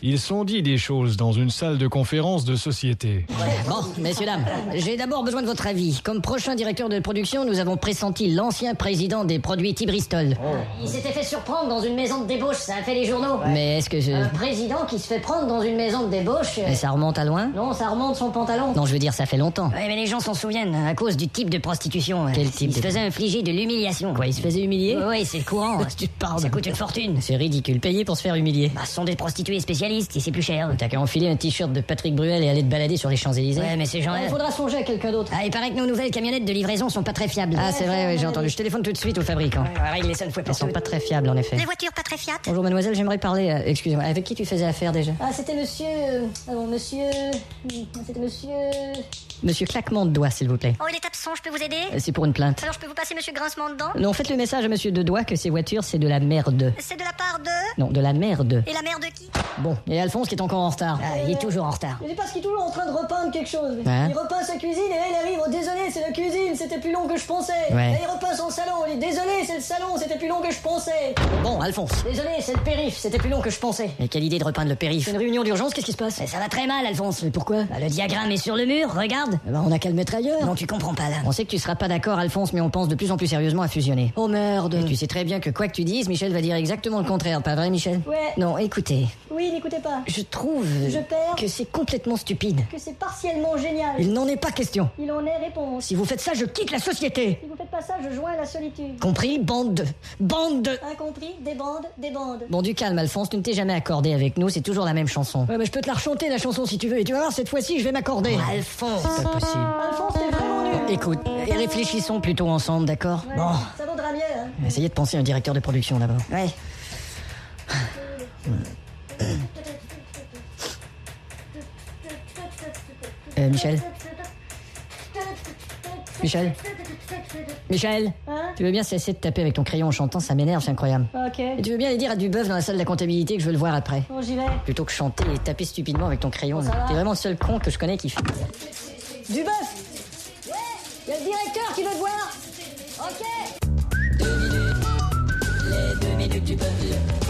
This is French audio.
Ils sont dit des choses dans une salle de conférence de société. Bon, messieurs, dames, j'ai d'abord besoin de votre avis. Comme prochain directeur de production, nous avons pressenti l'ancien président des produits T-Bristol. Il s'était fait surprendre dans une maison de débauche, ça a fait les journaux. Mais est-ce que Un président qui se fait prendre dans une maison de débauche... Mais ça remonte à loin? Non, ça remonte son pantalon. Non, je veux dire, ça fait longtemps. Ouais, mais les gens s'en souviennent, à cause du type de prostitution. Quel type Il se faisait infliger de l'humiliation. Quoi, il se faisait humilier? Oui, c'est courant. Tu parles. Ça coûte une fortune. C'est ridicule, payer pour se faire humilier. Bah, ce sont des prostituées spécialistes et c'est plus cher. T'as qu'à enfiler un t-shirt de Patrick Bruel et aller te balader sur les Champs-Élysées. Ouais, mais ces gens-là... Il faudra songer à quelqu'un d'autre. Ah, il paraît que nos nouvelles camionnettes de livraison sont pas très fiables. Ah, c'est vrai, oui, j'ai entendu. Je téléphone tout de suite au fabricant. Règle ça une fois Elles pour sont toutes. pas très fiables, en effet. Des voitures pas très fiables. Bonjour, mademoiselle, j'aimerais parler... excusez-moi, avec qui tu faisais affaire déjà? Ah, c'était monsieur... C'était monsieur... Monsieur Claquement de Doigts, s'il vous plaît. Oh, il est absent, je peux vous aider? C'est pour une plainte. Alors, je peux vous passer monsieur Grincement dedans? Non, faites le message à monsieur de Doigts que ces voitures, c'est de la merde. C'est de la part de... Non, de la merde. Et la mère de qui? Bon, et Alphonse qui est encore en retard. Ah, il est toujours en retard. Mais c'est parce qu'il est toujours en train de repeindre quelque chose. Hein? Il repeint sa cuisine et là il arrive, oh désolé c'est la cuisine, c'était plus long que je pensais. Ouais. Là il repeint son salon, il dit désolé c'est le salon, c'était plus long que je pensais. Bon, Alphonse. Désolé, c'est le périph', c'était plus long que je pensais. Mais quelle idée de repeindre le périph'. C'est une réunion d'urgence, qu'est-ce qui se passe? Mais ça va très mal, Alphonse. Mais pourquoi? Bah, le diagramme est sur le mur, regarde. Eh ben, on a qu'à le mettre ailleurs. Non, tu comprends pas, là. On sait que tu seras pas d'accord, Alphonse, mais on pense de plus en plus sérieusement à fusionner. Oh merde. Et tu sais très bien que quoi que tu dises, Michel va dire exactement le contraire, pas vrai, Michel? Ouais. Non, écoutez, Oui, n'écoutez pas. je trouve Je perds. que c'est complètement stupide. Que c'est partiellement génial. Il n'en est pas question. Il en est réponse. Si vous faites ça, je quitte la société. Si vous faites pas ça, je joins la solitude. Compris, bande de... Incompris, des bandes, des bandes. Bon, du calme, Alphonse, tu ne t'es jamais accordé avec nous, c'est toujours la même chanson. Ouais, mais je peux te la rechanter la chanson si tu veux. Et tu vas voir, cette fois-ci, je vais m'accorder. Alphonse, c'est pas possible. Alphonse, t'es vraiment nul. Écoute, et réfléchissons plutôt ensemble, d'accord? Ouais, Bon, ça vaudra mieux, hein. essayez de penser à un directeur de production d'abord. Ouais. Michel? Michel? Michel? Hein? Tu veux bien cesser de taper avec ton crayon en chantant, ça m'énerve, c'est incroyable. Ok. Et tu veux bien aller dire à Duboeuf dans la salle de la comptabilité que je veux le voir après? Bon, j'y vais. Plutôt que chanter et taper stupidement avec ton crayon. Bon, ça va. T'es vraiment le seul con que je connais qui fait... Du bœuf. Ouais. Y a le directeur qui veut te voir. Ok. 2 minutes, les 2 minutes du peuple.